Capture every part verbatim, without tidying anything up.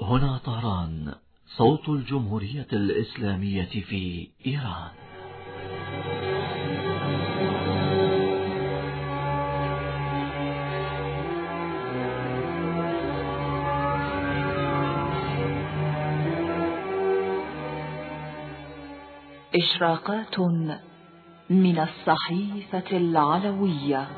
هنا طهران، صوت الجمهورية الإسلامية في إيران. إشراقات من الصحيفة العلوية.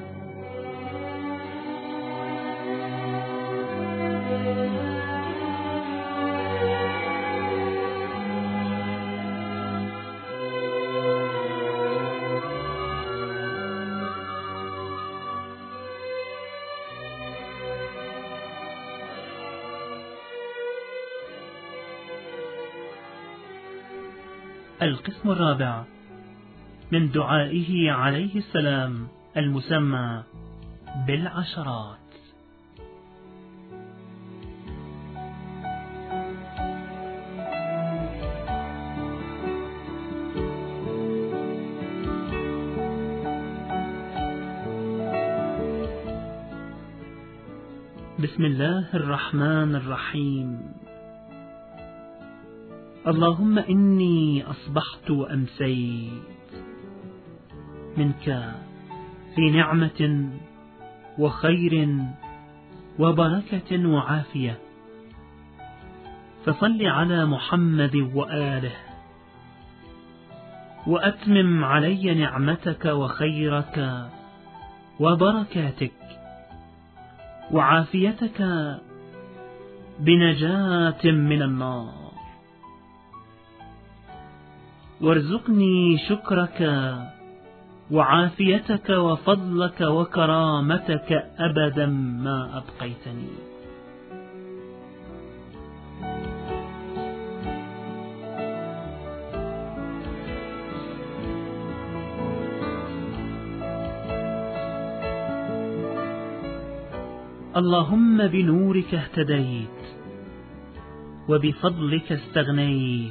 القسم الرابع من دعائه عليه السلام المسمى بالعشرات. بسم الله الرحمن الرحيم. اللهم إني أصبحت وأمسيت منك في نعمة وخير وبركة وعافية، فصل على محمد وآله، وأتمم علي نعمتك وخيرك وبركاتك وعافيتك بنجاة من النار، وارزقني شكرك وعافيتك وفضلك وكرامتك أبدا ما أبقيتني. اللهم بنورك اهتديت، وبفضلك استغنيت،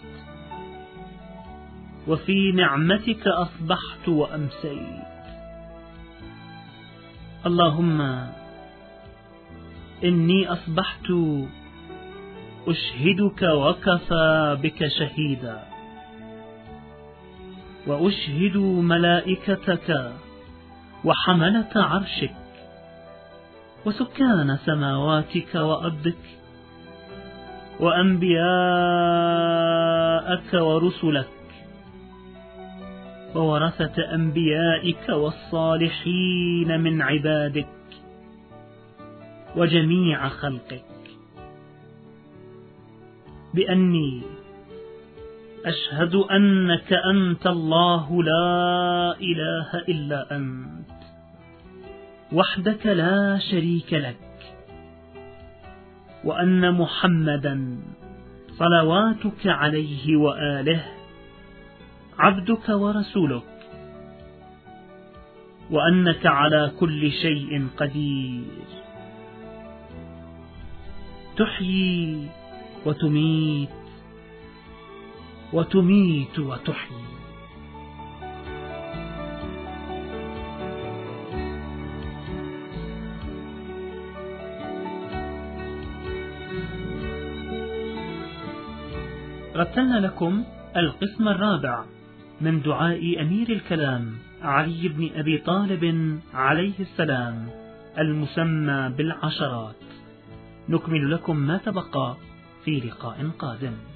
وفي نعمتك أصبحت وأمسيت. اللهم إني أصبحت أشهدك وكفى بك شهيدا، وأشهد ملائكتك وحملة عرشك وسكان سماواتك وأرضك وأنبياءك ورسلك وورثة أنبيائك والصالحين من عبادك وجميع خلقك، بأني أشهد أنك أنت الله لا إله إلا أنت وحدك لا شريك لك، وأن محمدا صلواتك عليه وآله عبدك ورسولك، وأنك على كل شيء قدير، تحيي وتميت وتميت وتحيي. رتلنا لكم القسم الرابع من دعاء أمير الكلام علي بن أبي طالب عليه السلام المسمى بالعشرات. نكمل لكم ما تبقى في لقاء قادم.